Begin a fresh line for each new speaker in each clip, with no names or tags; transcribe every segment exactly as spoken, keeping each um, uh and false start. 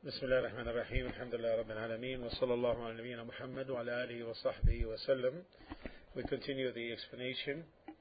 بسم الله الرحمن الرحيم الحمد لله رب العالمين وصلى الله على نبينا محمد وعلى آله وصحبه وسلم. We continue the explanation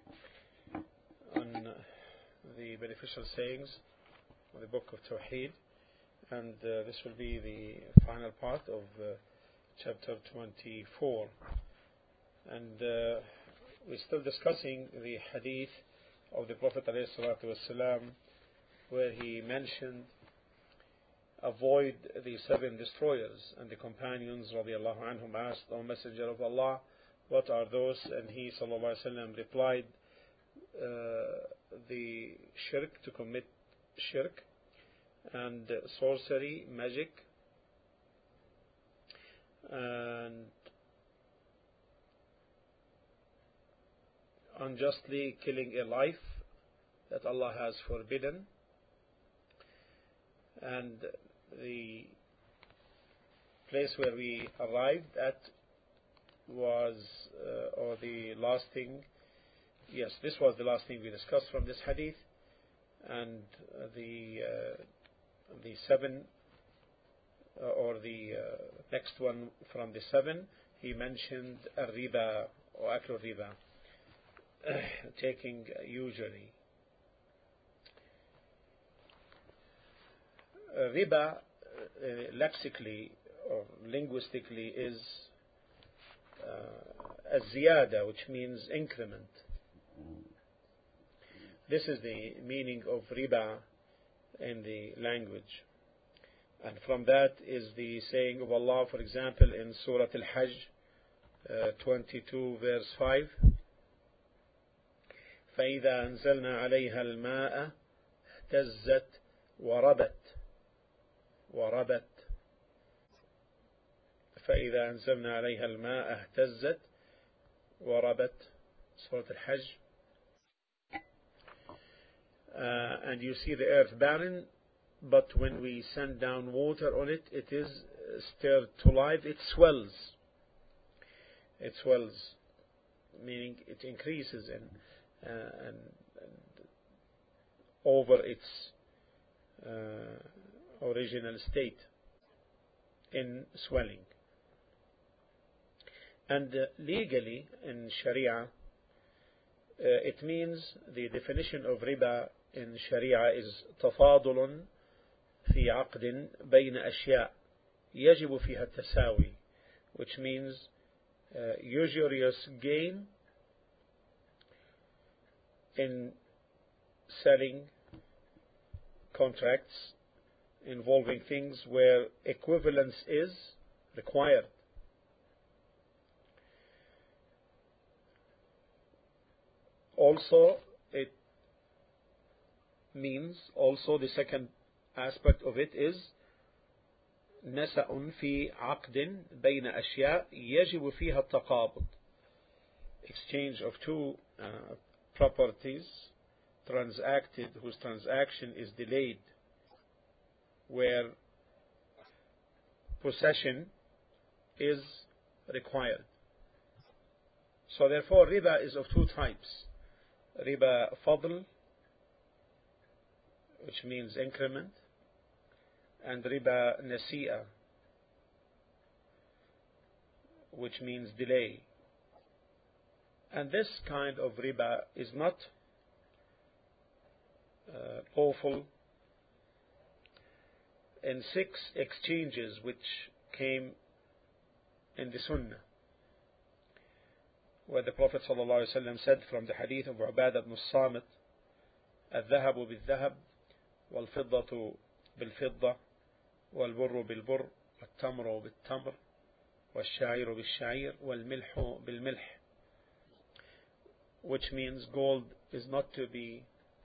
on the beneficial sayings of the book of Tawheed, and uh, this will be the final part of uh, chapter twenty-four, and uh, we're still discussing the hadith of the Prophet ﷺ, where he mentioned avoid the seven destroyers, and the companions radiallahu anhum asked, O Messenger of Allah, what are those? And he sallallahu alaihi wasallam replied, uh, the shirk, to commit shirk, and sorcery, magic, and unjustly killing a life that Allah has forbidden, and the place where we arrived at was, uh, or the last thing, yes, this was the last thing we discussed from this hadith, and uh, the uh, the seven, uh, or the uh, next one from the seven, he mentioned al-riba, or aklu riba, taking usury. Uh, riba, uh, lexically or linguistically, is uh, az-ziyada, which means increment. This is the meaning of riba in the language, and from that is the saying of Allah, for example, in Surah Al-Hajj uh, twenty-two verse five, فَإِذَا أَنزَلْنَا عَلَيْهَا الْمَاءَ اهْتَزَّتْ وَرَبَتْ وربت فإذا أنزلنا عليها الماء اهتزت وربت, Surah Al-Hajj. Uh, and you see the earth barren, but when we send down water on it, it is stirred to life, it swells. It swells, meaning it increases in, uh, and, and over its uh, original state in swelling. And uh, legally in Sharia, uh, it means, the definition of riba in Sharia is تفاضل في عقد بين أشياء يجب فيها التساوي, which means uh, usurious gain in selling contracts involving things where equivalence is required. Also, it means, also the second aspect of it is نسأ في عقد بين أشياء يجب فيها التقابض, exchange of two uh, properties transacted, whose transaction is delayed, where possession is required. So therefore riba is of two types: riba fadl, which means increment, and riba nasi'a, which means delay. And this kind of riba is not uh, lawful in six exchanges which came in the Sunnah, where the Prophet ﷺ said, from the hadith of Ubadah ibn Samit, الذهب بالذهب والفضة بالفضة والبر بالبر والتمر بالتمر والشعير بالشعير والملح بالملح, which means gold is not to be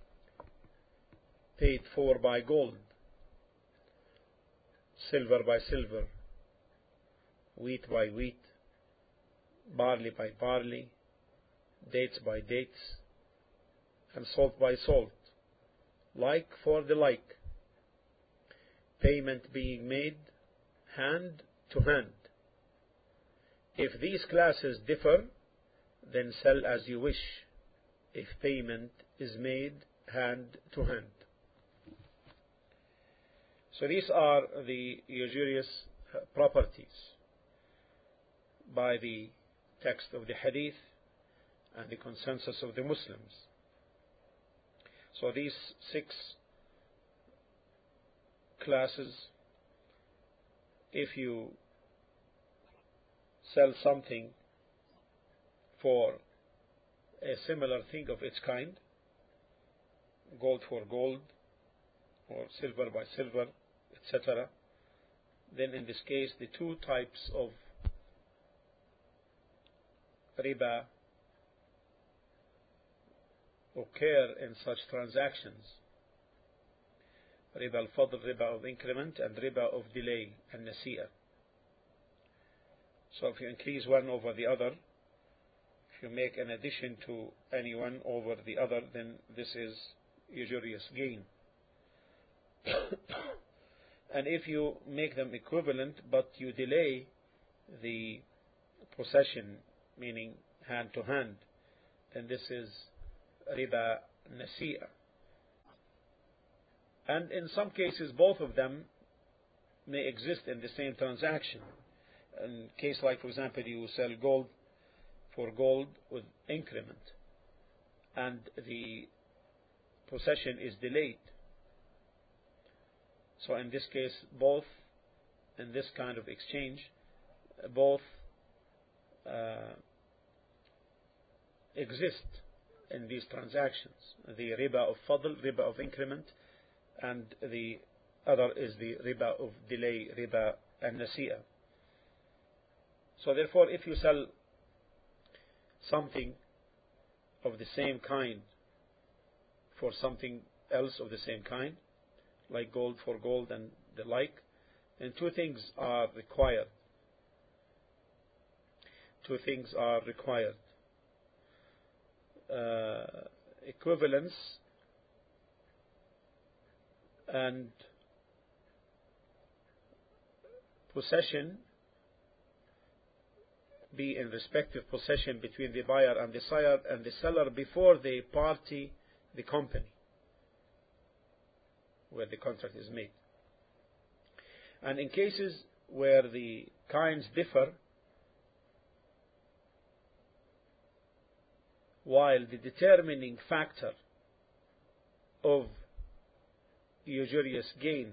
paid for by gold, silver by silver, wheat by wheat, barley by barley, dates by dates, and salt by salt, like for the like, payment being made hand to hand. If these classes differ, then sell as you wish, if payment is made hand to hand. So these are the usurious properties by the text of the hadith and the consensus of the Muslims. So these six classes, if you sell something for a similar thing of its kind, gold for gold or silver by silver, et cetera, then in this case the two types of riba occur in such transactions: riba al-fadl, riba of increment, and riba of delay and nasi'ah. So if you increase one over the other, if you make an addition to any one over the other, then this is usurious gain. And if you make them equivalent but you delay the possession, meaning hand to hand, then this is riba nasi'ah. And in some cases both of them may exist in the same transaction. In case like, for example, you sell gold for gold with increment and the possession is delayed. So in this case, both in this kind of exchange, both uh, exist in these transactions. The riba of fadl, riba of increment, and the other is the riba of delay, riba an-nasi'ah. So therefore, if you sell something of the same kind for something else of the same kind, like gold for gold and the like, then two things are required. Two things are required. Uh, equivalence and possession be in respective possession between the buyer and the seller and the seller before they party the company where the contract is made. And in cases where the kinds differ, while the determining factor of usurious gain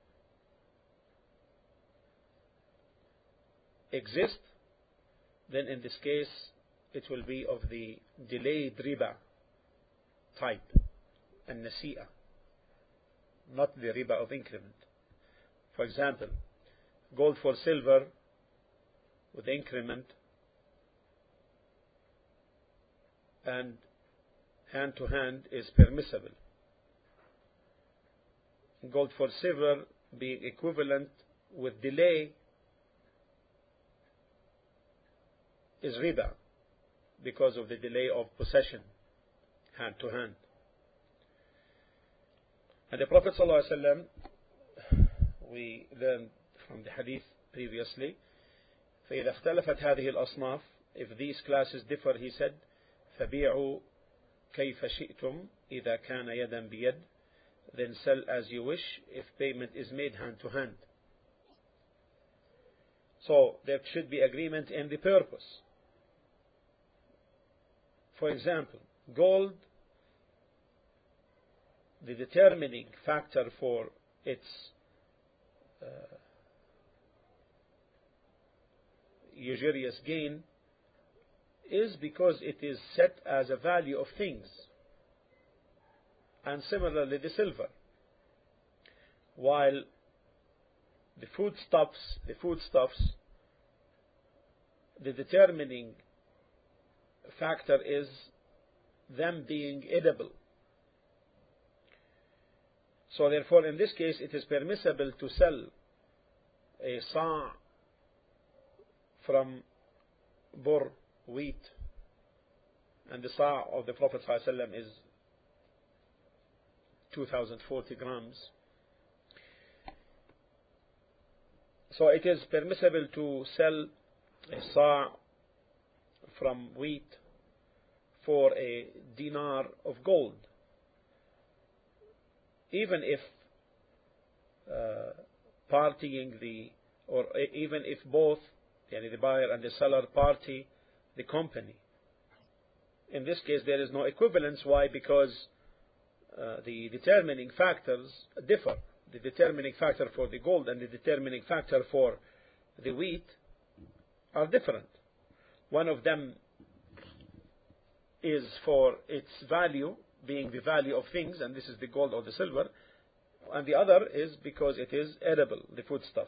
exists, then in this case it will be of the delayed riba type and nasi'ah, not the riba of increment. For example, gold for silver with increment and hand to hand is permissible. Gold for silver being equivalent with delay is riba because of the delay of possession, hand to hand. And the Prophet ﷺ, we learned from the hadith previously, فإذا اختلفت هذه الأصناف, if these classes differ, he said, فبيعوا كيف شئتم إذا كان يدا بيد, then sell as you wish if payment is made hand to hand. So there should be agreement in the purpose. For example, gold, the determining factor for its uh, usurious gain is because it is set as a value of things, and similarly the silver. While the foodstuffs, the foodstuffs, the determining factor is them being edible. So therefore, in this case, it is permissible to sell a sa' from bur, wheat, and the sa' of the Prophet ﷺ is two thousand forty grams. So it is permissible to sell a sa' from wheat for a dinar of gold, even if uh, partying the, or even if both, yani the buyer and the seller party the company. In this case, there is no equivalence. Why? Because uh, the determining factors differ. The determining factor for the gold and the determining factor for the wheat are different. One of them is for its value, being the value of things, and this is the gold or the silver, and the other is because it is edible, the foodstuff.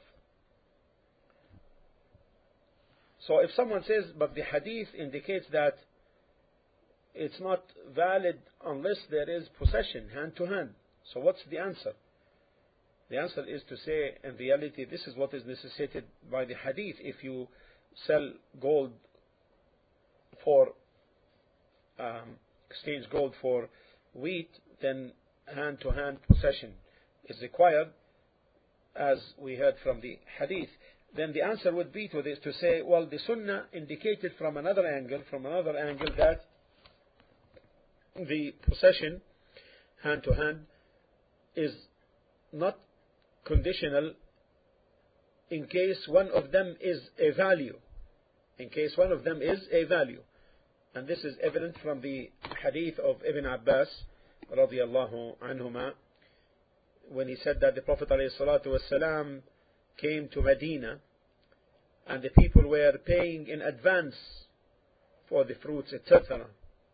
So if someone says, but the hadith indicates that it's not valid unless there is possession, hand to hand. So what's the answer? The answer is to say, in reality, this is what is necessitated by the hadith. If you sell gold for, um, exchange gold for wheat, then hand to hand possession is required, as we heard from the hadith. Then the answer would be to this, to say, well, the sunnah indicated from another angle, from another angle that the possession, hand to hand, is not conditional in case one of them is a value. In case one of them is a value. And this is evident from the hadith of Ibn Abbas, radiyallahu anhuma, when he said that the Prophet ﷺ came to Medina and the people were paying in advance for the fruits, et cetera.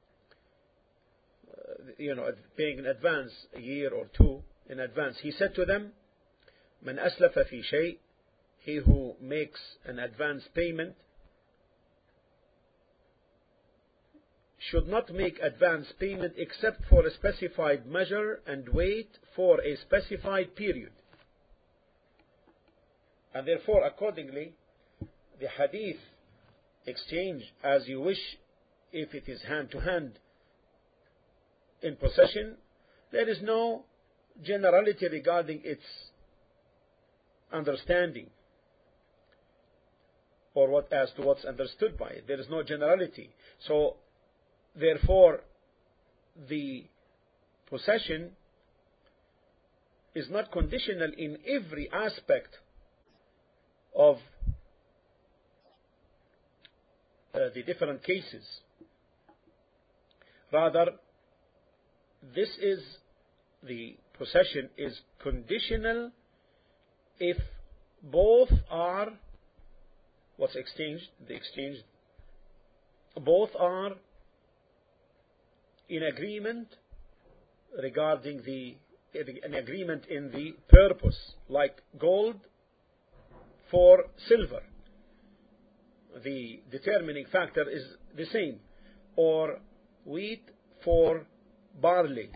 Uh, you know, paying in advance, a year or two in advance. He said to them, "Man aslafa fi shay," he who makes an advance payment should not make advance payment except for a specified measure and wait for a specified period. And therefore, accordingly, the hadith, exchange as you wish, if it is hand to hand in possession, there is no generality regarding its understanding, or what as to what's understood by it. There is no generality. So therefore, the possession is not conditional in every aspect of uh, the different cases. Rather, this is, the possession is conditional if both are, what's exchanged, the exchange, both are in agreement regarding the, an agreement in the purpose, like gold for silver. The determining factor is the same, or wheat for barley.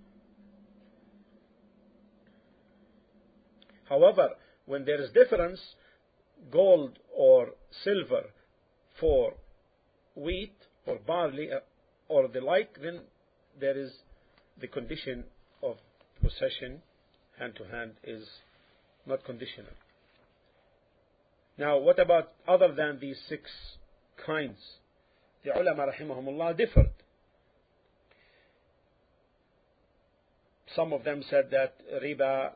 However, when there is difference, gold or silver for wheat or barley or the like, then there is the condition of possession, hand to hand, is not conditional. Now, what about other than these six kinds? The ulama rahimahumullah differed. Some of them said that riba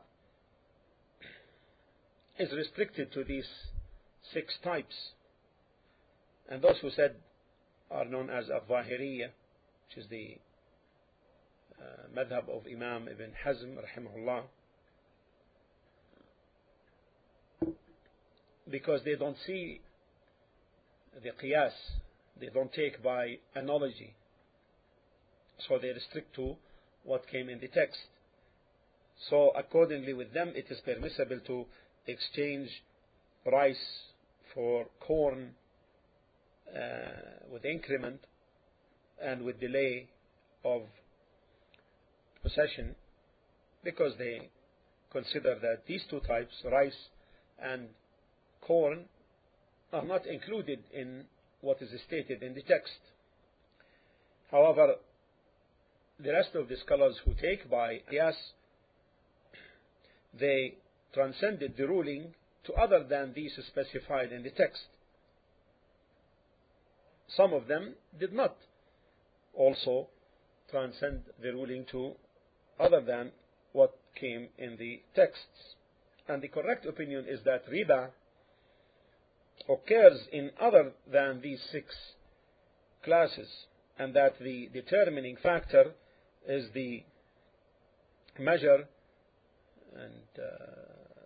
is restricted to these six types. And those who said are known as al-Zahiriyya, which is the uh, madhab of Imam Ibn Hazm rahimahullah, because they don't see the qiyas, they don't take by analogy, so they restrict to what came in the text. So accordingly with them, it is permissible to exchange rice for corn uh, with increment and with delay of possession, because they consider that these two types, rice and corn, are not included in what is stated in the text. However, the rest of the scholars who take by qiyas, they transcended the ruling to other than these specified in the text. Some of them did not also transcend the ruling to other than what came in the texts. and the correct opinion is that riba occurs in other than these six classes, and that the determining factor is the measure and uh,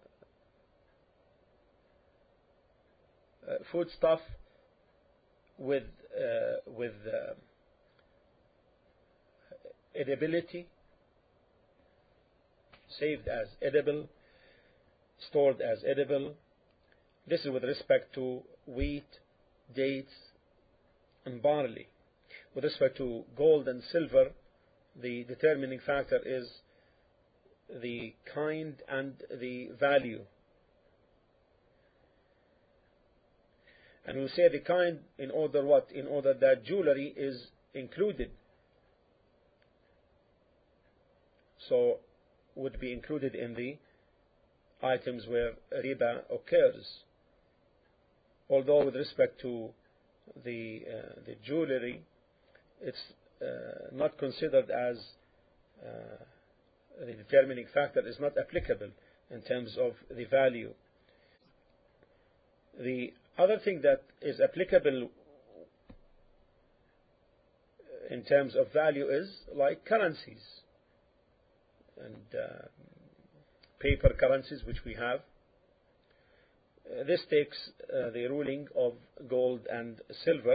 uh, foodstuff with uh, with uh, edibility, saved as edible, stored as edible. This is with respect to wheat, dates, and barley. With respect to gold and silver, the determining factor is the kind and the value. And we say the kind in order what? In order that jewelry is included. So would be included in the items where riba occurs. Although with respect to the uh, the jewelry, it's uh, not considered as uh, the determining factor, is not applicable in terms of the value. The other thing that is applicable in terms of value is like currencies and uh, paper currencies which we have. Uh, this takes uh, the ruling of gold and silver.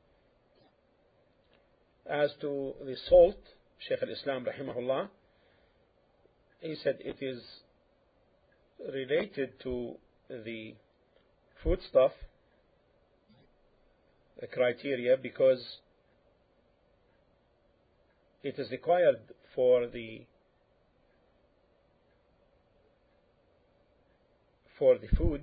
As to the salt, Shaykh al-Islam rahimahullah, he said it is related to the foodstuff criteria because it is required for the for the food.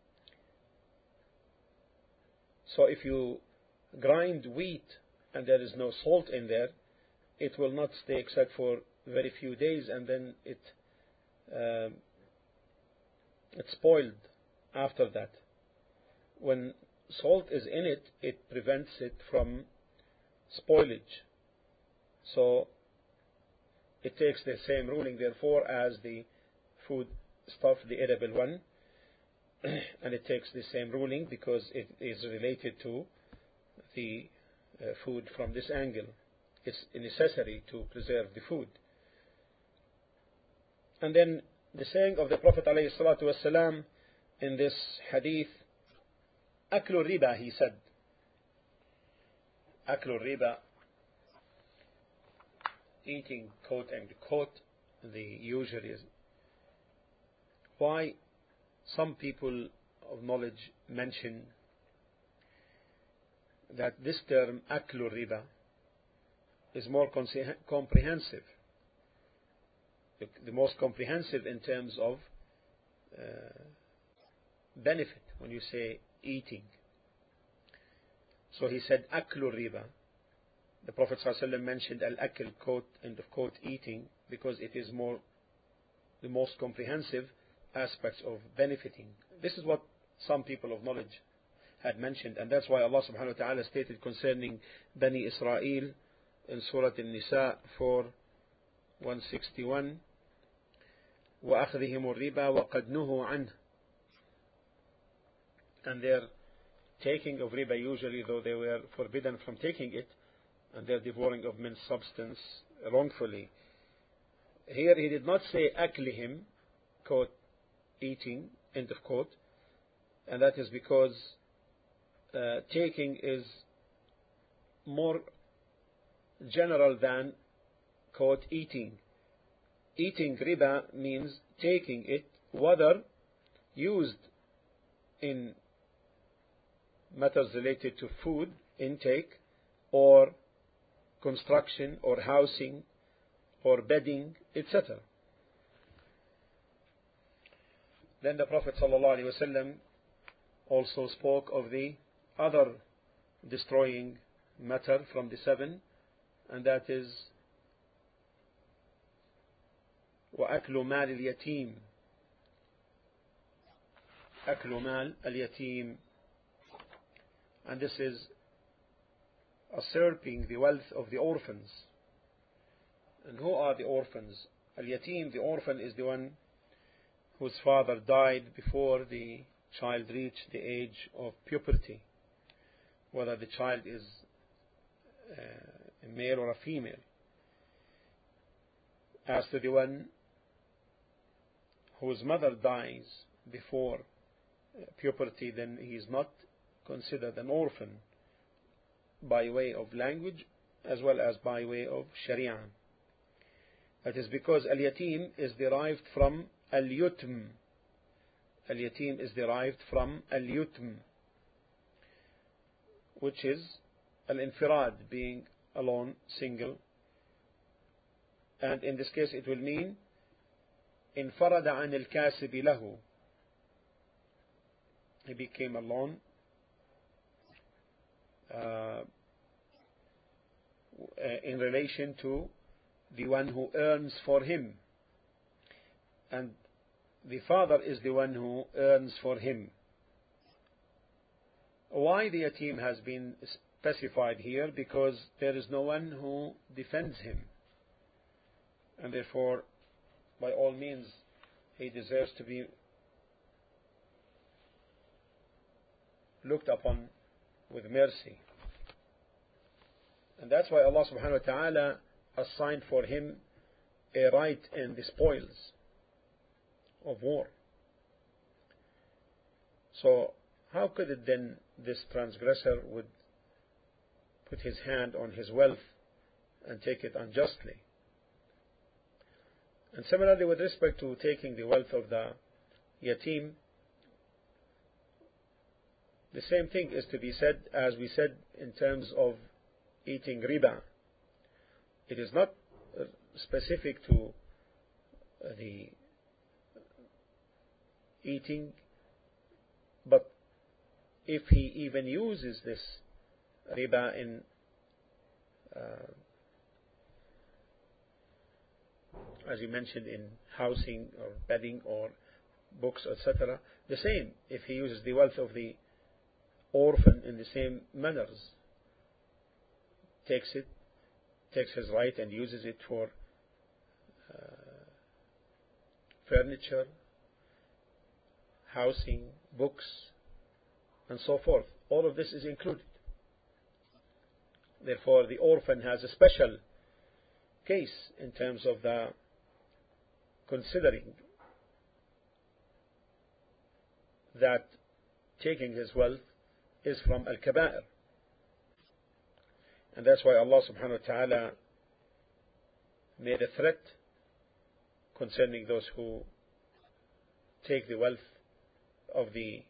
So if you grind wheat and there is no salt in there, it will not stay except for very few days, and then it um, it's spoiled after that. When salt is in it, it prevents it from spoilage. So it takes the same ruling, therefore, as the food stuff, the edible one, and it takes the same ruling because it is related to the uh, food from this angle. It's necessary to preserve the food. And then the saying of the Prophet ﷺ in this hadith, Aklu riba, he said, Aklu riba, eating quote and quote, the usually is. Why some people of knowledge mention that this term Aklu riba is more comprehensive, the, the most comprehensive in terms of uh, benefit when you say eating. So he said Aklu riba. The Prophet ﷺ mentioned al-akl, quote, end of quote, eating, because it is more the most comprehensive aspects of benefiting. This is what some people of knowledge had mentioned, and that's why Allah subhanahu wa ta'ala stated concerning Bani Israel in Surah An-Nisa four one sixty-one, وَأَخْذِهِمُ الرِّبَا وَقَدْ نُهُوا عَنْهُ, and their taking of riba, usually though they were forbidden from taking it, and their devouring of men's substance wrongfully. Here he did not say aklihim, quote, eating, end of quote, and that is because uh, taking is more general than, quote, eating. Eating riba means taking it, whether used in matters related to food intake, or construction, or housing, or bedding, et cetera. Then the Prophet ﷺ also spoke of the other destroying matter from the seven, and that is وَأَكْلُ مَالِ الْيَتِيمِ, أَكْلُ مَالِ الْيَتِيمِ, and this is usurping the wealth of the orphans. And who are the orphans? Al-Yatim, the orphan, is the one whose father died before the child reached the age of puberty, whether the child is uh, a male or a female. As to the one whose mother dies before puberty, then he is not considered an orphan by way of language as well as by way of Sharia. That is because al-yatim is derived from al-yutm. Al-yatim is derived from al-yutm, which is al-infirad, being alone, single. And in this case it will mean انفرد عن الكاسب له. He became alone uh, in relation to the one who earns for him, and the father is the one who earns for him. Why the yatim has been specified here? Because there is no one who defends him, and therefore by all means he deserves to be looked upon with mercy. And that's why Allah subhanahu wa ta'ala assigned for him a right in the spoils of war. So how could it then this transgressor would put his hand on his wealth and take it unjustly? And similarly, with respect to taking the wealth of the yatim, the same thing is to be said as we said in terms of eating riba. It is not specific to the eating, but if he even uses this riba in uh, as you mentioned, in housing or bedding or books, et cetera. The same, if he uses the wealth of the orphan in the same manners, takes it, takes his right and uses it for uh, furniture, housing, books, and so forth. All of this is included. Therefore, the orphan has a special case in terms of the considering that taking his wealth is from al-kaba'ir. And that's why Allah subhanahu wa ta'ala made a threat concerning those who take the wealth of the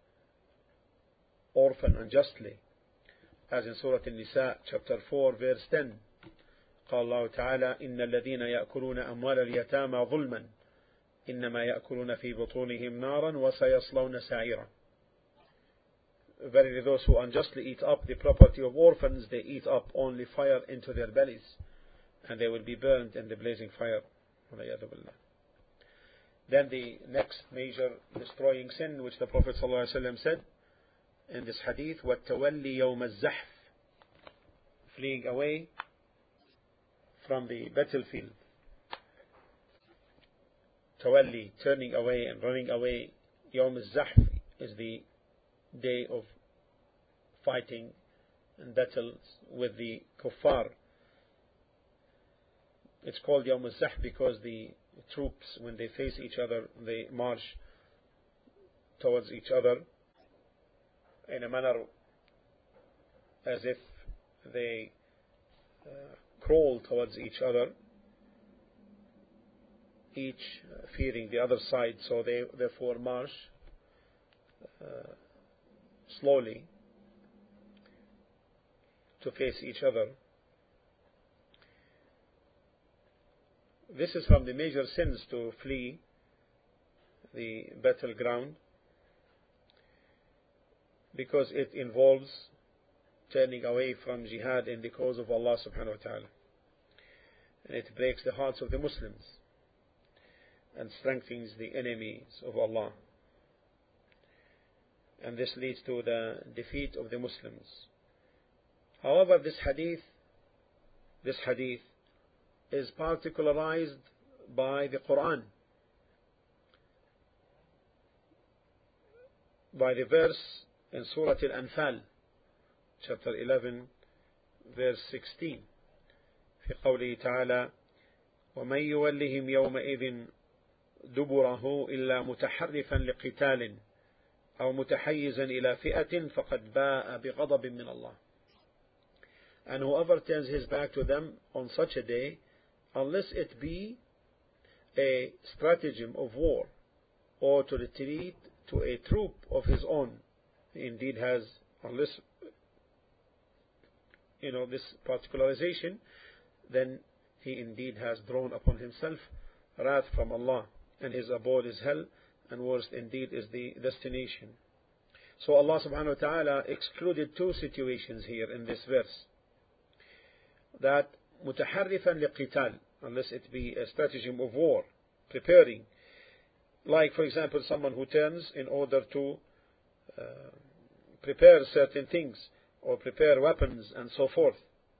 orphan unjustly, as in Surah An-Nisa chapter four verse ten. قال الله تعالى إن الذين يأكلون أموال اليتامى ظلما إنما يأكلون في بطونهم نارا وسيصلون سعيرا. Verily those who unjustly eat up the property of orphans, they eat up only fire into their bellies, and they will be burned in the blazing fire. Then the next major destroying sin which the Prophet ﷺ said in this hadith, وَالتَّوَلِّي يَوْمَ الزَّحْفِ, fleeing away from the battlefield. Tawalli, turning away and running away. Yawm al-Zahf is the day of fighting and battles with the kuffar. It's called Yawm al-Zahf because the troops, when they face each other, they march towards each other in a manner as if they uh, crawl towards each other, each fearing the other side, so they therefore march uh, slowly to face each other. This is from the major sins, to flee the battleground, because it involves turning away from jihad in the cause of Allah subhanahu wa ta'ala, and it breaks the hearts of the Muslims and strengthens the enemies of Allah, and this leads to the defeat of the Muslims. However, this hadith this hadith is particularized by the Quran, by the verse in Surah Al-Anfal, chapter eleven, verse sixteen. في قوله تعالى: ومن يولهم يومئذ دبره إلا متحرفا لقتال أو متحيزا إلى فئة فقد باء بغضب من الله. And whoever turns his back to them on such a day, unless it be a stratagem of war or to retreat to a troop of his own, he indeed has, unless you know this particularization, then he indeed has drawn upon himself wrath from Allah, and his abode is hell, and worst indeed is the destination. So Allah subhanahu wa ta'ala excluded two situations here in this verse. That mutaharrifan liqital, unless it be a stratagem of war, preparing. Like, for example, someone who turns in order to uh, prepare certain things, or prepare weapons and so forth.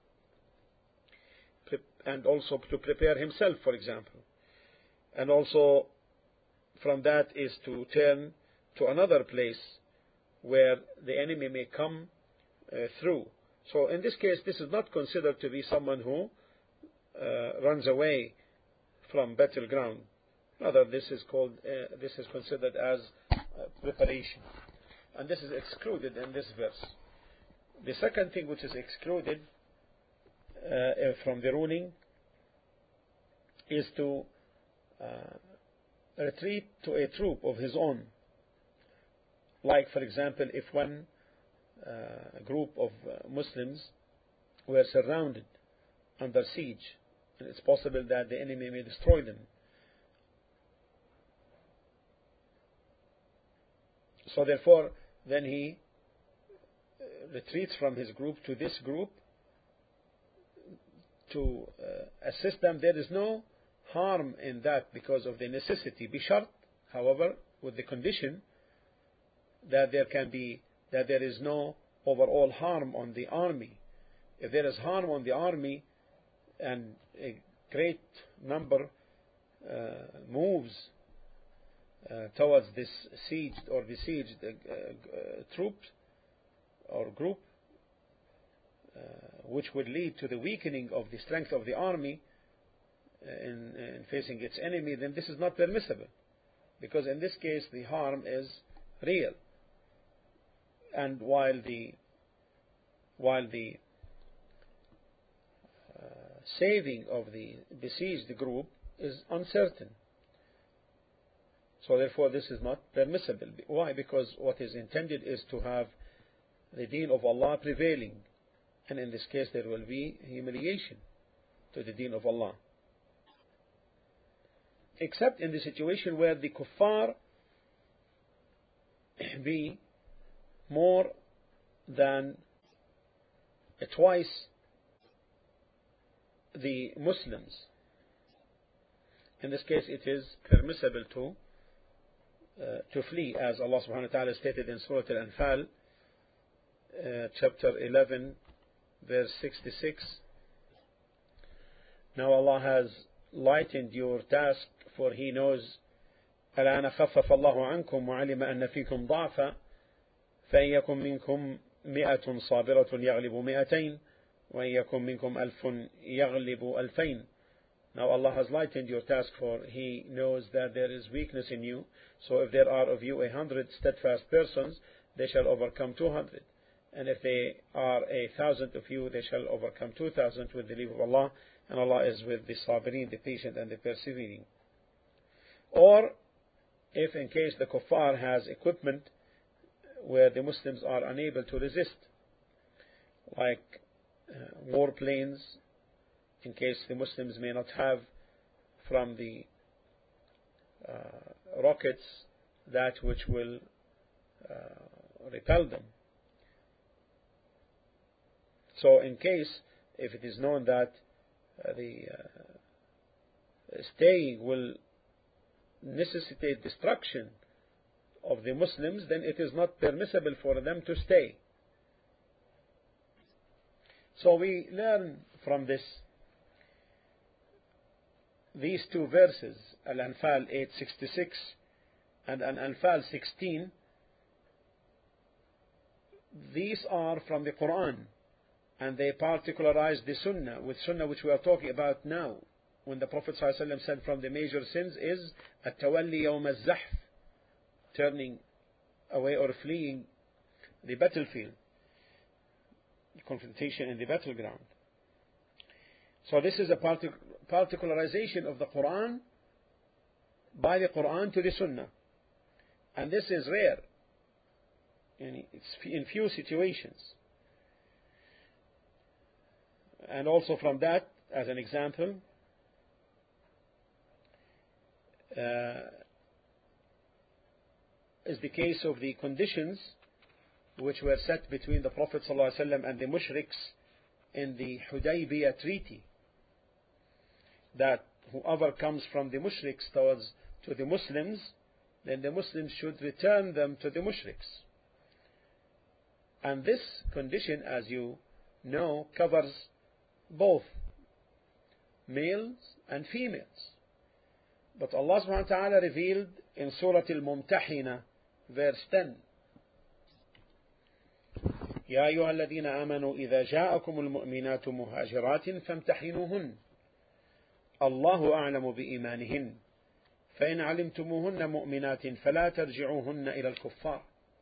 Pre and also to prepare himself, for example. And also from that is to turn to another place where the enemy may come uh, through. So in this case, this is not considered to be someone who uh, runs away from battleground. Rather, this is called uh, this is considered as uh, preparation, and this is excluded in this verse. The second thing which is excluded uh, from the ruling is to uh, retreat to a troop of his own. Like, for example, if one uh, group of uh, Muslims were surrounded under siege, and it's possible that the enemy may destroy them. So therefore, then he retreats from his group to this group to uh, assist them. There is no harm in that because of the necessity. Bishart, however, with the condition that there can be, that there is no overall harm on the army. If there is harm on the army and a great number uh, moves uh, towards this sieged or besieged uh, uh, troops or group, uh, which would lead to the weakening of the strength of the army in, in facing its enemy, then this is not permissible, because in this case the harm is real. And while the while the uh, saving of the besieged group is uncertain, so therefore this is not permissible. Why? Because what is intended is to have the deen of Allah prevailing, and in this case there will be humiliation to the deen of Allah, except in the situation where the kuffar be more than twice the Muslims. In this case it is permissible to uh, to flee, as Allah subhanahu wa ta'ala stated in Surah Al-Anfal, uh, chapter eleven, verse sixty-six. Now Allah has lightened your task, for He knows الآن خفف الله عنكم وعلم أن فيكم ضعفا فإن يكن منكم مئة صابرة يغلب مئتين وإن يكن منكم ألف يغلب ألفين. Now Allah has lightened your task, for He knows that there is weakness in you. So if there are of you a hundred steadfast persons, they shall overcome two hundred. And if they are a thousand of you, they shall overcome two thousand with the leave of Allah. And Allah is with the sabirin, the patient and the persevering. Or if in case the kuffar has equipment where the Muslims are unable to resist, like uh, war planes, in case the Muslims may not have from the uh, rockets that which will uh, repel them. So in case, if it is known that uh, the uh, staying will necessitate destruction of the Muslims, then it is not permissible for them to stay. So we learn from this, these two verses, Al-Anfal eight sixty-six and Al-Anfal sixteen, these are from the Quran, and they particularize the Sunnah, with Sunnah which we are talking about now, when the Prophet ﷺ said from the major sins is التولي يوم الزحف, turning away or fleeing the battlefield, the confrontation in the battleground. So this is a partic particularization of the Quran by the Quran to the Sunnah, and this is rare. It's in few situations. And also from that, as an example, uh, is the case of the conditions which were set between the Prophet ﷺ and the mushriks in the Hudaybiyah treaty, that whoever comes from the mushriks towards to the Muslims, then the Muslims should return them to the mushriks. And this condition, as you know, covers both males and females. But Allah subhanahu wa ta'ala revealed in Surah Al-Mumtahina, verse ten, يا أيها الذين آمنوا إذا جاءكم المؤمنات مهاجرات فامتحنوهن الله أعلم بإيمانهن فإن علمتموهن مؤمنات فلا ترجعوهن إلى الكفار.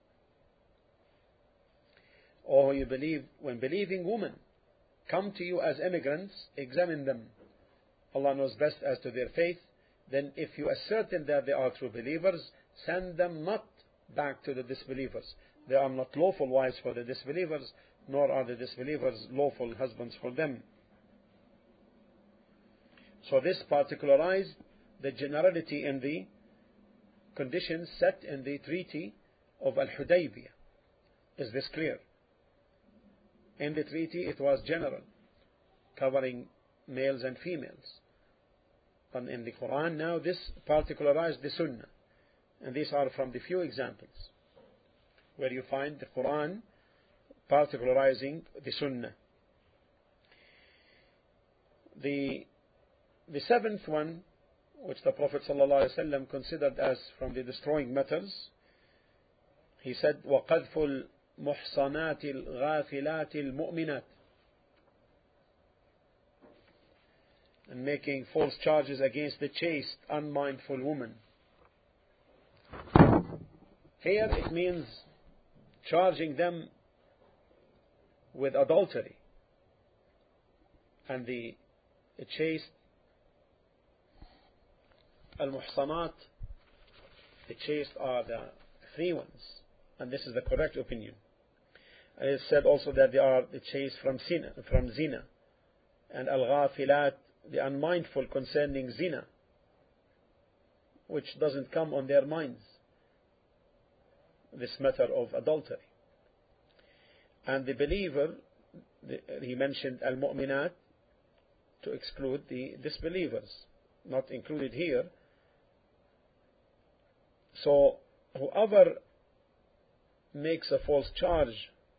Or you believe, when believing women come to you as immigrants, examine them. Allah knows best as to their faith. Then if you ascertain that they are true believers, send them not back to the disbelievers. They are not lawful wives for the disbelievers, nor are the disbelievers lawful husbands for them. So this particularized the generality in the conditions set in the treaty of Al-Hudaybiyah. Is this clear? In the treaty it was general, covering males and females. But in the Quran now this particularized the Sunnah. And these are from the few examples where you find the Quran particularizing the Sunnah. The, the seventh one, which the Prophet ﷺ considered as from the destroying matters, he said, وَقَذْفُ الْمُحْصَنَاتِ الْغَافِلَاتِ الْمُؤْمِنَاتِ, and making false charges against the chaste, unmindful woman. Here it means charging them with adultery. And the, the chaste, al-muhsanat, the chaste are the three ones, and this is the correct opinion. And it said also that they are the chaste from zina, from zina, and al-ghafilat, the unmindful concerning zina, which doesn't come on their minds, this matter of adultery. And the believer, the, he mentioned al-mu'minat to exclude the disbelievers, not included here. So whoever makes a false charge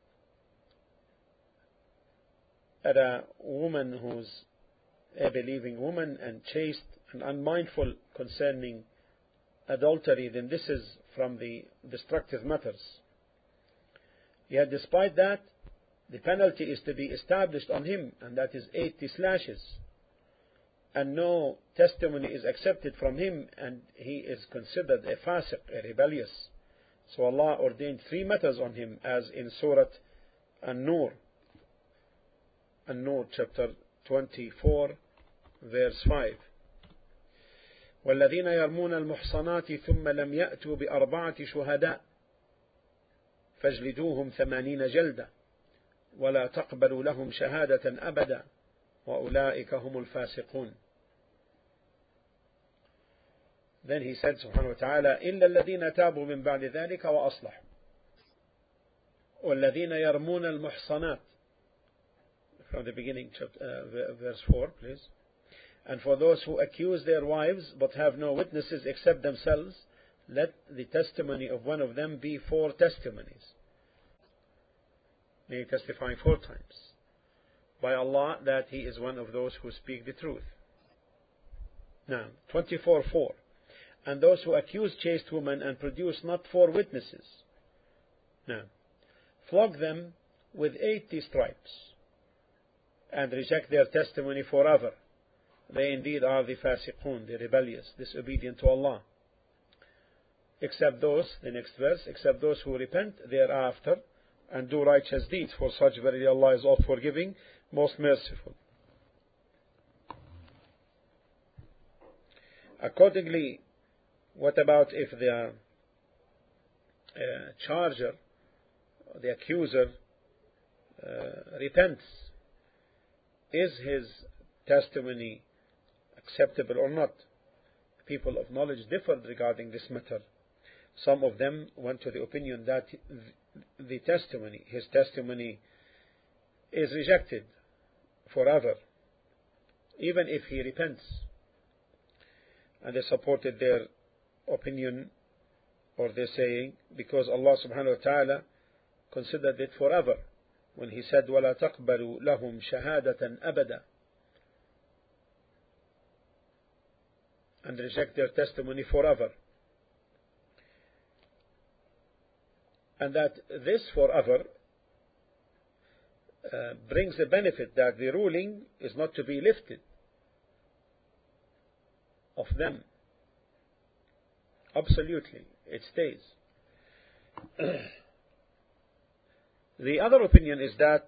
at a woman who's a believing woman and chaste and unmindful concerning adultery, then this is from the destructive matters. Yet despite that, the penalty is to be established on him, and that is eighty slashes, and no testimony is accepted from him, and he is considered a fasiq, a rebellious. So Allah ordained three matters on him, as in Surah An-Nur, An-Nur chapter twenty-four, verse five. والذين يرمون المحصنات ثم لم يأتوا بأربعة شهداء فاجلدوهم ثمانين جلدة ولا تقبلوا لهم شهادة أبدا وأولئك هم الفاسقون. Then he said سبحانه وتعالى إلا الذين تابوا من بعد ذلك وأصلحوا والذين يرمون المحصنات, from the beginning, uh, verse four, please. And for those who accuse their wives but have no witnesses except themselves, let the testimony of one of them be four testimonies, meaning testifying four times by Allah that he is one of those who speak the truth. Now, twenty-four four. And those who accuse chaste women and produce not four witnesses. Now, flog them with eighty stripes, and reject their testimony forever. They indeed are the fasiqun, the rebellious, disobedient to Allah. Except those, the next verse, except those who repent thereafter and do righteous deeds, for such verily Allah is all forgiving, most merciful. Accordingly, what about if the uh, charger, the accuser, uh, repents? Is his testimony acceptable or not? People of knowledge differed regarding this matter. Some of them went to the opinion that the testimony, his testimony, is rejected forever, even if he repents. And they supported their opinion or their saying because Allah subhanahu wa ta'ala considered it forever when He said, وَلَا تَقْبَلُوا لَهُمْ شَهَادَةً أَبَدًا, and reject their testimony forever. And that this forever uh, brings the benefit that the ruling is not to be lifted of them. Absolutely, it stays. The other opinion is that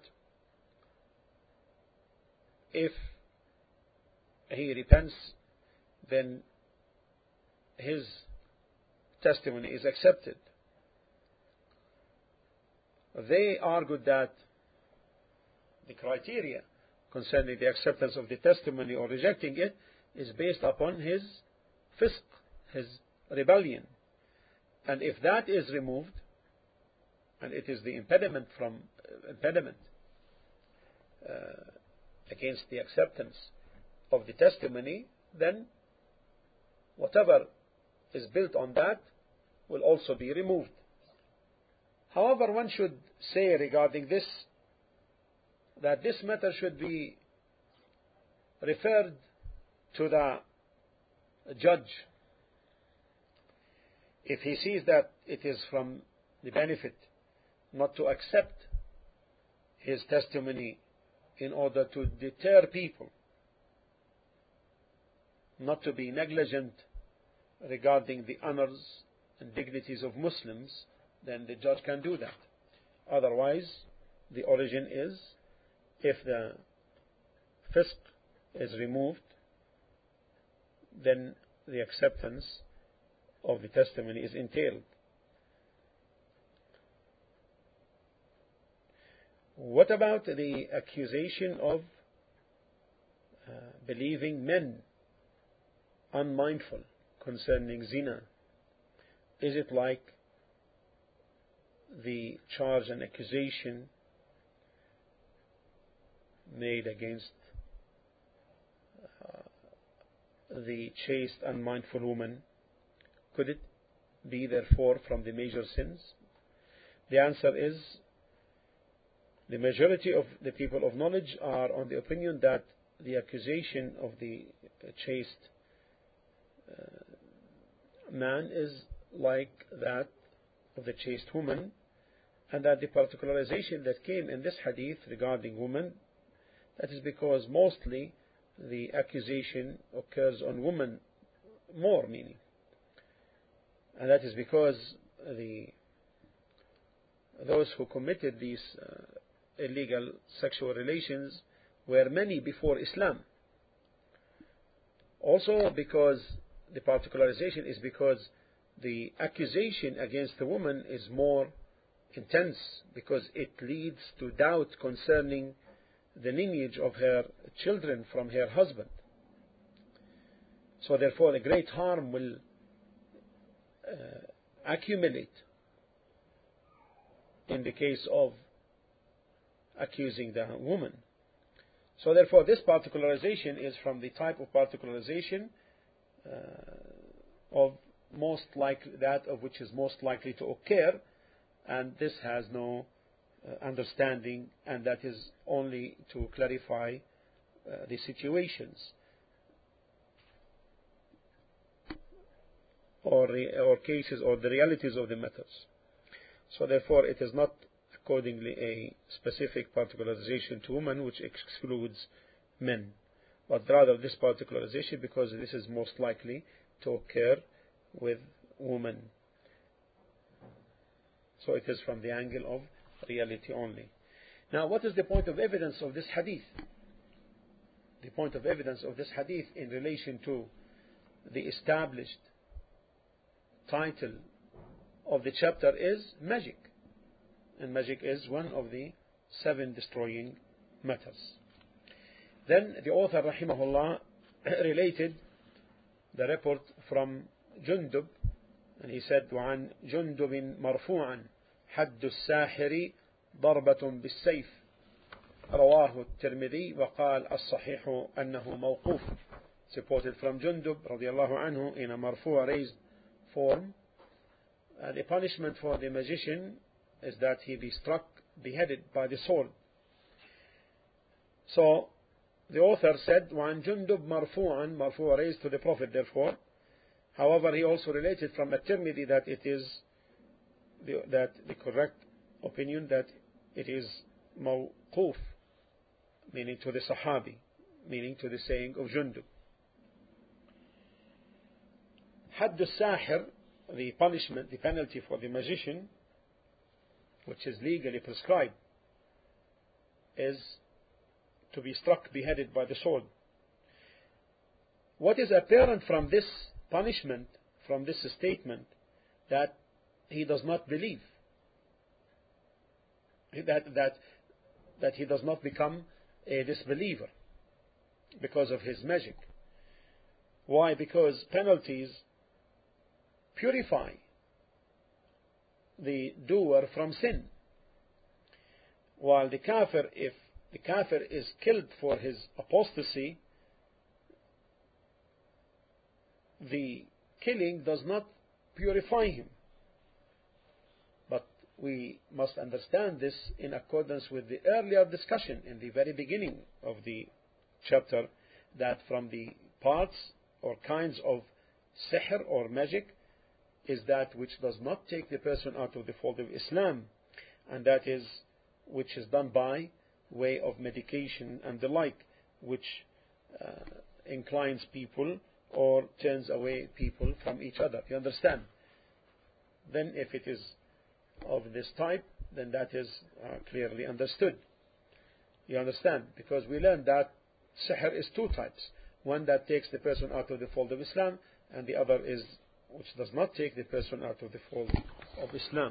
if he repents, then his testimony is accepted. They argued that the criteria concerning the acceptance of the testimony or rejecting it is based upon his fisq, his rebellion. And if that is removed, and it is the impediment from uh, impediment uh, against the acceptance of the testimony, then whatever is built on that will also be removed. However, one should say regarding this that this matter should be referred to the judge. If he sees that it is from the benefit not to accept his testimony in order to deter people, not to be negligent regarding the honors and dignities of Muslims, then the judge can do that. Otherwise, the origin is, if the fisq is removed, then the acceptance of the testimony is entailed. What about the accusation of uh, believing men unmindful concerning zina? Is it like the charge and accusation made against uh, the chaste unmindful woman? Could it be therefore from the major sins? The answer is, the majority of the people of knowledge are on the opinion that the accusation of the chaste uh, man is like that of the chaste woman, and that the particularization that came in this hadith regarding women, that is because mostly the accusation occurs on women more, meaning, and that is because the those who committed these uh, illegal sexual relations were many before Islam. Also because the particularization is because the accusation against the woman is more intense, because it leads to doubt concerning the lineage of her children from her husband. So therefore a great harm will uh, accumulate in the case of accusing the woman. So therefore this particularization is from the type of particularization uh, of most likely, that of which is most likely to occur, and this has no uh, understanding, and that is only to clarify uh, the situations or, re or cases or the realities of the matters. So therefore it is not accordingly a specific particularization to women which excludes men, but rather this particularization because this is most likely to occur with women. So it is from the angle of reality only. Now, what is the point of evidence of this hadith? The point of evidence of this hadith in relation to the established title of the chapter is magic. And magic is one of the seven destroying matters. Then the author, rahimahullah, related the report from Jundub, and he said, وعن جندب مرفوعا حد الساحر ضربة بالسيف رواه الترمذي وقال الصحيح أنه موقوف. Supported from Jundub radiallahu anhu in a marfu' raised form. Uh, the punishment for the magician is that he be struck, beheaded by the sword. So the author said, وعن جندب مرفوعا, marfu' raised to the Prophet therefore. However, he also related from At-Tirmidhi that it is the, that the correct opinion that it is mawquf, meaning to the Sahabi, meaning to the saying of Jundub. Hadd al-Sahir, the punishment, the penalty for the magician, which is legally prescribed, is to be struck, beheaded by the sword. What is apparent from this punishment, from this statement, that he does not believe, that that that he does not become a disbeliever because of his magic. Why? Because penalties purify the doer from sin, while the kafir, if the kafir is killed for his apostasy, the killing does not purify him. But we must understand this in accordance with the earlier discussion in the very beginning of the chapter, that from the parts or kinds of sihr or magic is that which does not take the person out of the fold of Islam, and that is which is done by way of medication and the like, which uh, inclines people or turns away people from each other. You understand? Then if it is of this type, then that is uh, clearly understood. You understand? Because we learned that sihr is two types. One that takes the person out of the fold of Islam, and the other is which does not take the person out of the fold of Islam.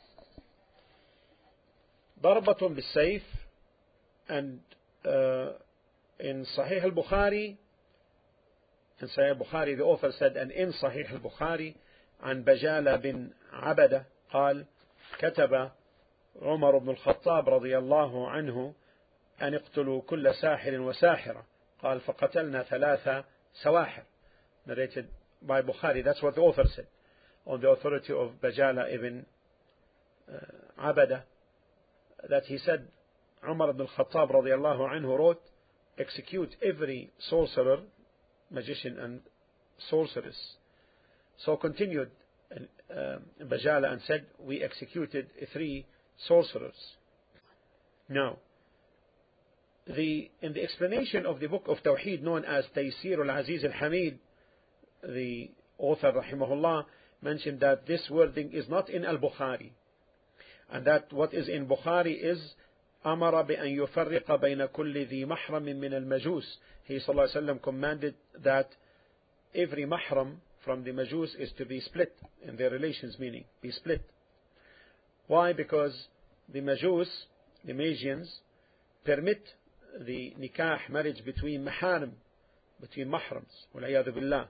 Darbatun bis-sayf, and uh, in Sahih al-Bukhari, in Sahih al-Bukhari, the author said, and in Sahih al-Bukhari, عن بجالة بن عبدة قال كتب عمر بن الخطاب رضي الله عنه أن اقتلوا كل ساحر وساحرة قال فقتلنا ثلاثة سواحر. Narrated by Bukhari. That's what the author said on the authority of Bajala ibn uh, Abada, that he said Umar ibn al-Khattab radiallahu anhu wrote, execute every sorcerer, magician and sorceress. So continued uh, Bajala and said, we executed three sorcerers. Now, the, in the explanation of the book of Tawheed known as Taysir al-Aziz al-Hamid, the author rahimahullah mentioned that this wording is not in al-Bukhari, and that what is in Bukhari is أمر بأن يفرق بين كل ذي محرم من المجوس. He sallallahu alaihi wasallam commanded that every mahram from the majus is to be split in their relations, meaning be split. Why? Because the majus, the Magians, permit the nikah, marriage between maharim, between mahrams, والعياذ billah.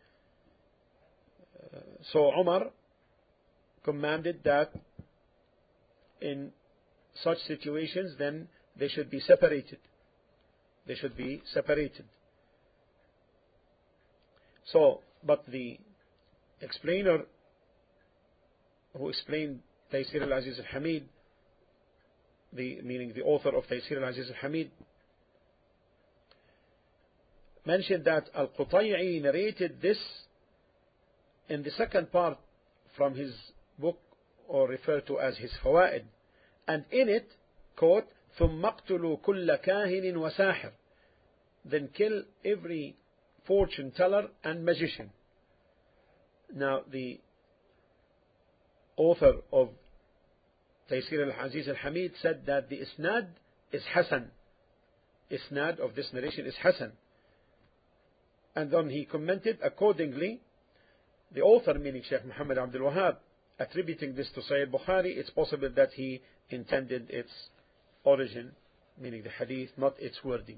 So Umar commanded that in such situations then they should be separated. They should be separated. So, but the explainer who explained Taysir al-Aziz al-Hamid, the, meaning the author of Taysir al-Aziz al-Hamid, mentioned that Al-Qutay'i narrated this in the second part from his book, or referred to as his Fawaid, And in it, quote, ثُمَّ اقْتُلُوا كُلَّ كَاهِنٍ وَسَاحِرٍ, then kill every fortune teller and magician. Now the author of Taysir al-Aziz al-Hamid said that the isnad is Hasan. Isnad of this narration is Hasan. And then he commented accordingly. The author, meaning Shaykh Muhammad Abdul Wahhab, attributing this to Sahih Bukhari, it's possible that he intended its origin, meaning the hadith, not its wording.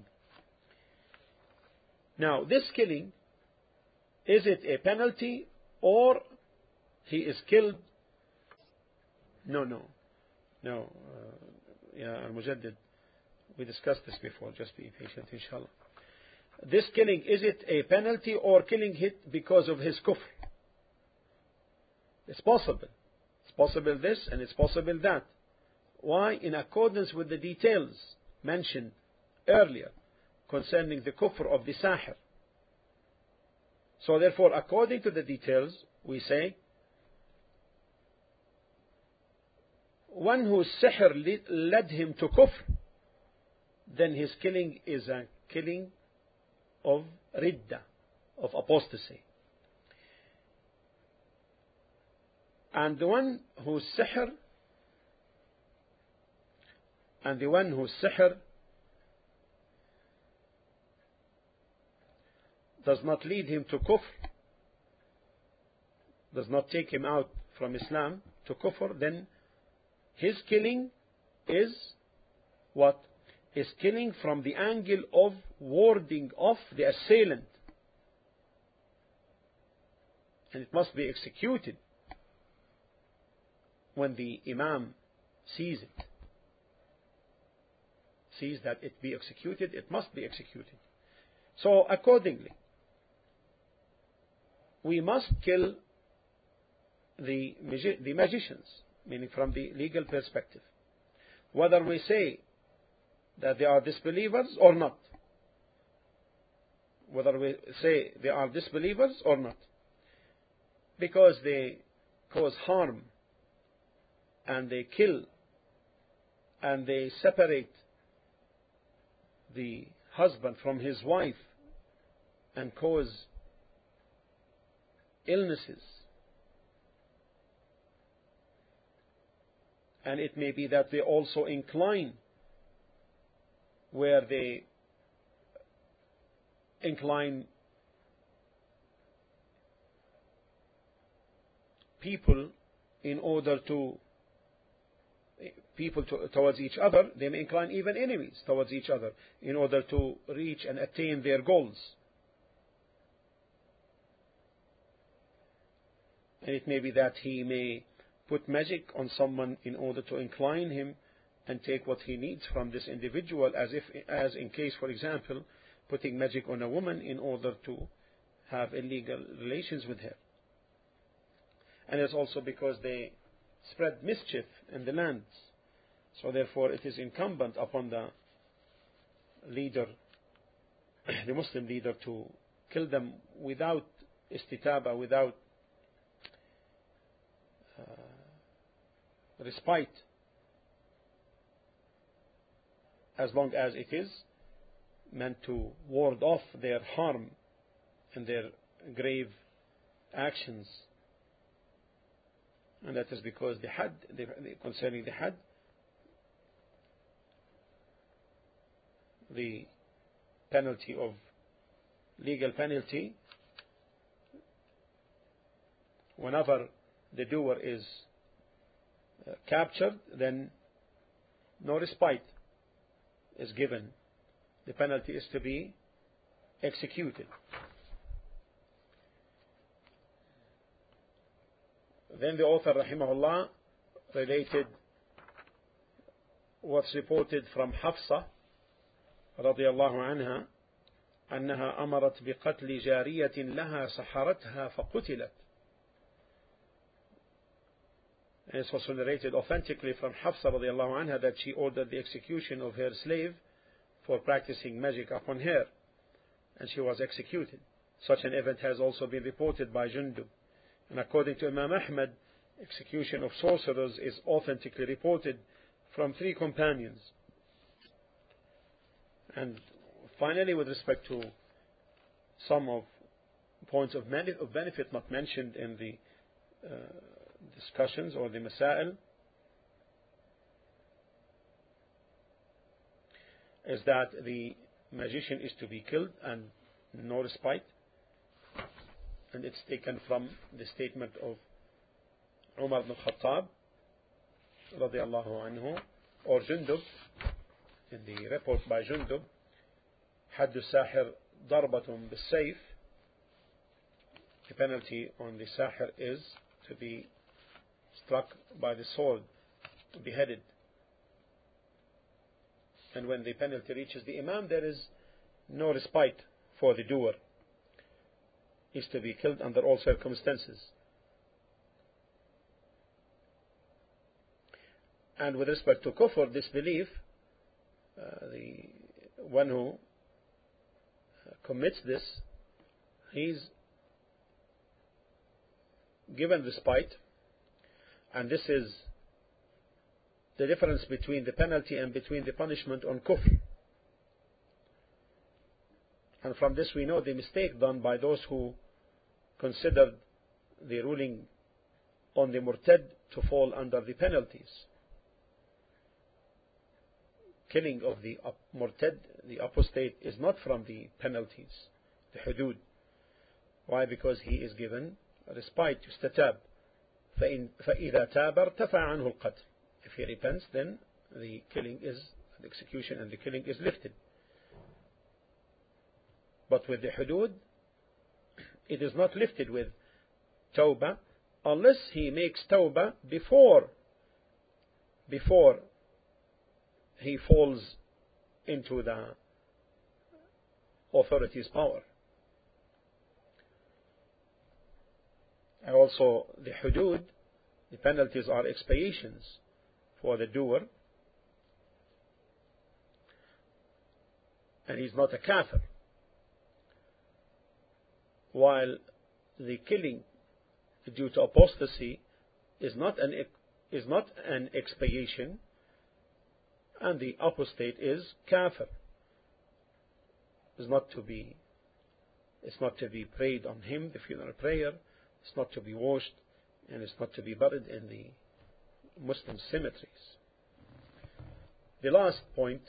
Now, this killing, is it a penalty or he is killed? No, no, no. Uh, yeah, Al-Mujaddid, we discussed this before. Just be patient, inshallah. This killing, is it a penalty or killing it because of his kufr? It's possible. It's possible this and it's possible that. Why? In accordance with the details mentioned earlier concerning the kufr of the sahir. So therefore, according to the details, we say, one whose sihr led him to kufr, then his killing is a killing of ridda, of apostasy. And the one whose sihr, and the one whose sihr does not lead him to kufr, does not take him out from Islam to kufr, then his killing is what? Is killing from the angle of warding off the assailant. And it must be executed when the Imam sees it. Sees that it be executed, it must be executed. So accordingly, we must kill the, the magicians, meaning from the legal perspective. Whether we say that they are disbelievers or not. Whether we say they are disbelievers or not. Because they cause harm and they kill and they separate the husband from his wife and cause illnesses. And it may be that they also incline where they incline people in order to people to, towards each other. They may incline even enemies towards each other in order to reach and attain their goals. And it may be that he may put magic on someone in order to incline him and take what he needs from this individual, as if, as in case, for example, putting magic on a woman in order to have illegal relations with her. And it's also because they spread mischief in the lands. So therefore it is incumbent upon the leader, the Muslim leader, to kill them without istitaba, without uh, respite, as long as it is meant to ward off their harm and their grave actions. And that is because the had, the, concerning the had, the penalty of legal penalty, whenever the doer is uh, captured, then no respite is given. The penalty is to be executed. Then the author, rahimahullah, related what's reported from Hafsa radiyallahu anha, أنها أمرت بقتل جارية لها سحرتها فقتلت. And it's also narrated authentically from Hafsa radiyallahu anha that she ordered the execution of her slave for practicing magic upon her, and she was executed. Such an event has also been reported by Jundub. And according to Imam Ahmad, execution of sorcerers is authentically reported from three companions. And finally, with respect to some of points of benefit not mentioned in the uh, discussions or the masail, is that the magician is to be killed and no respite. And it's taken from the statement of Umar ibn Khattab radiyallahu anhu, or Jundub, in the report by Jundub, حد الساحر ضربة بالسيف. The penalty on the sahir is to be struck by the sword, beheaded. And when the penalty reaches the imam, there is no respite for the doer. He is to be killed under all circumstances. And with respect to kufr, disbelief, uh, the one who commits this, he is given respite, and this is the difference between the penalty and between the punishment on kufr. And from this we know the mistake done by those who considered the ruling on the murtad to fall under the penalties. Killing of the murtad, the apostate, is not from the penalties, the hudud. Why? Because he is given respite, yustatab. فَإِذَا تَابَ ارْتَفَعَ عَنْهُ الْقَتْلِ. If he repents, then the killing is, the execution and the killing is lifted. But with the hudud, it is not lifted with tawbah, unless he makes tawbah before, before he falls into the authority's power. And also the hudud, the penalties are expiations for the doer, and he's not a kafir. While the killing due to apostasy is not an is not an expiation, and the apostate is kafir. Is not to be it's not to be prayed on him, the funeral prayer. It's not to be washed, and it's not to be buried in the Muslim cemeteries. The last point,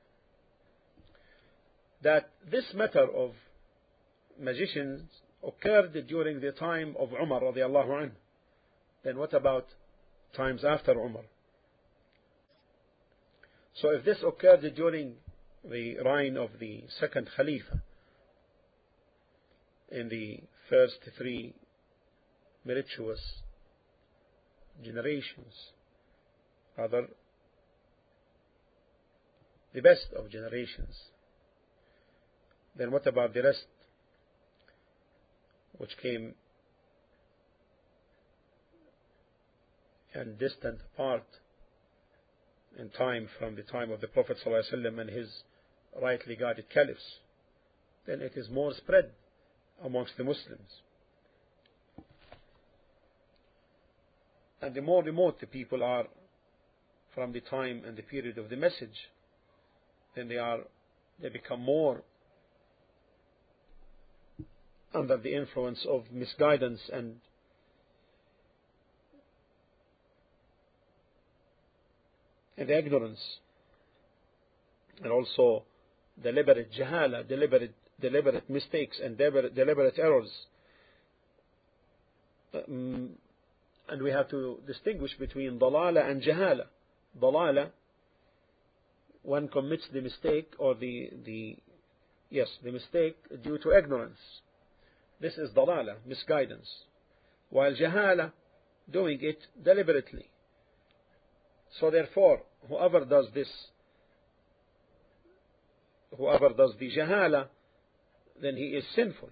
that this matter of magicians occurred during the time of Umar radiallahu anhu. Then what about times after Umar? So if this occurred during the reign of the second Khalifa, in the first three meritorious generations, rather the best of generations, then what about the rest, which came and distant apart in time from the time of the Prophet ﷺ and his rightly guided caliphs? Then it is more spread amongst the Muslims. And the more remote the people are from the time and the period of the message, then they are they become more under the influence of misguidance and and ignorance, and also deliberate jahala, deliberate deliberate mistakes and deliberate, deliberate errors. Um, and we have to distinguish between dalala and jahala. Dalala, one commits the mistake or the the yes the mistake due to ignorance. This is dalala, misguidance. While jahala, doing it deliberately. So therefore, whoever does this, whoever does the jahala, then he is sinful.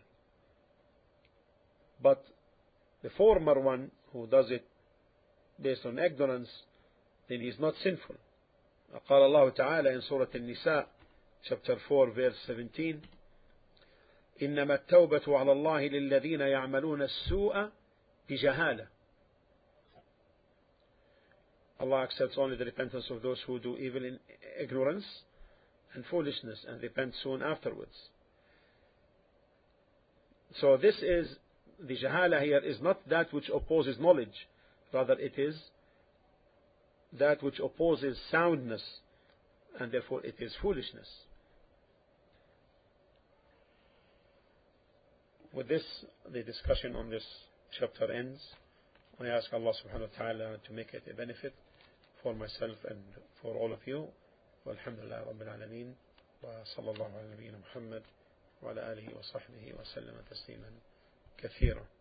But the former one who does it based on ignorance, then he is not sinful. قال الله تعالى in Surah An-Nisa, chapter four, verse seventeen, إنما التوبة على الله للذين يعملون السوء بجهالة. Allah accepts only the repentance of those who do evil in ignorance and foolishness and repent soon afterwards. So this is, the jahala here is not that which opposes knowledge, rather it is that which opposes soundness, and therefore it is foolishness. With this, the discussion on this chapter ends. I ask Allah subhanahu wa ta'ala to make it a benefit for myself and for all of you. Walhamdulillah Rabbil Alameen. Wa sallallahu ala nabiyyina Muhammad wa ala alihi wa sahbihi wa sallam tasliman kathira.